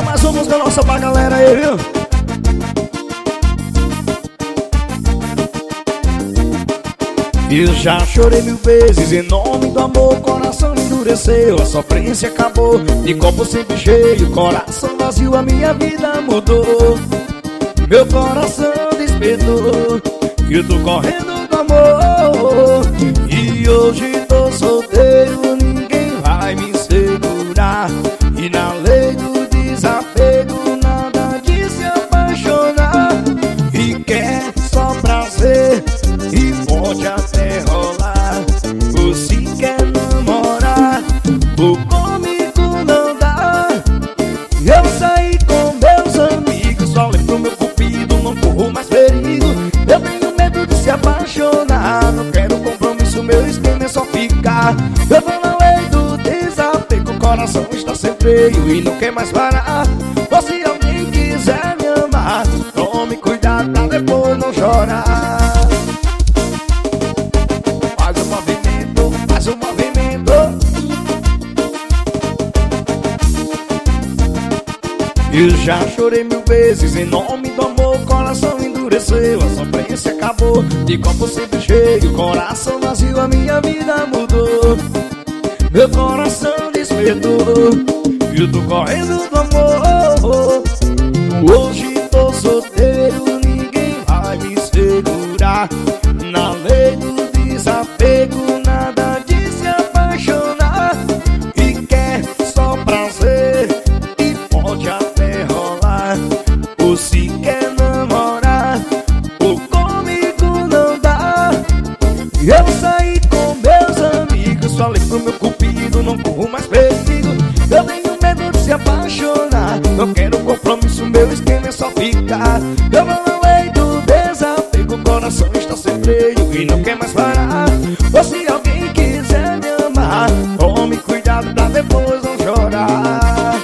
mais uma música nossa pra galera aí, viu? Eu já chorei 1000 vezes em nome do amor, coração endureceu, a sofrência acabou, de copo sempre cheio, coração vazio, a minha vida mudou. Meu coração despertou, eu tô correndo do amor, e hoje tô solteiro, ninguém vai me segurar. E na lei do desapego, nada de se apaixonar. E quer só prazer, e pode até rolar. Ou se quer namorar, ou comigo não dá. Eu saí com meus amigos, falei pro meu cupido, não corro mais perigo. Eu tenho medo de se apaixonar, não quero compromisso, meu esquema é só ficar. Eu vou na lei do desapego, o coração está sem freio e não quer mais parar. Ou se alguém quiser me amar, tome cuidado pra depois não chorar. Faz o movimento, faz o movimento. Eu já chorei 1000 vezes em nome do amor, coração endureceu, a sofrência acabou, de copo sempre cheio, coração vazio, a minha vida mudou. Meu coração despertou, eu tô correndo do amor. Hoje tô solteiro, ninguém vai me segurar. Na lei do desapego, nada de se apaixonar. E quer só prazer, e pode até rolar. Ou se quer namorar, ou comigo não dá. Eu saí com meus amigos, falei pro meu cupido, não corro mais perigo. Eu tenho medo de se apaixonar, não quero compromisso, meu esquema é só ficar. Eu vou na lei do desapego, o coração está sem freio e não quer mais parar. Ou se alguém quiser me amar, tome cuidado pra depois não chorar.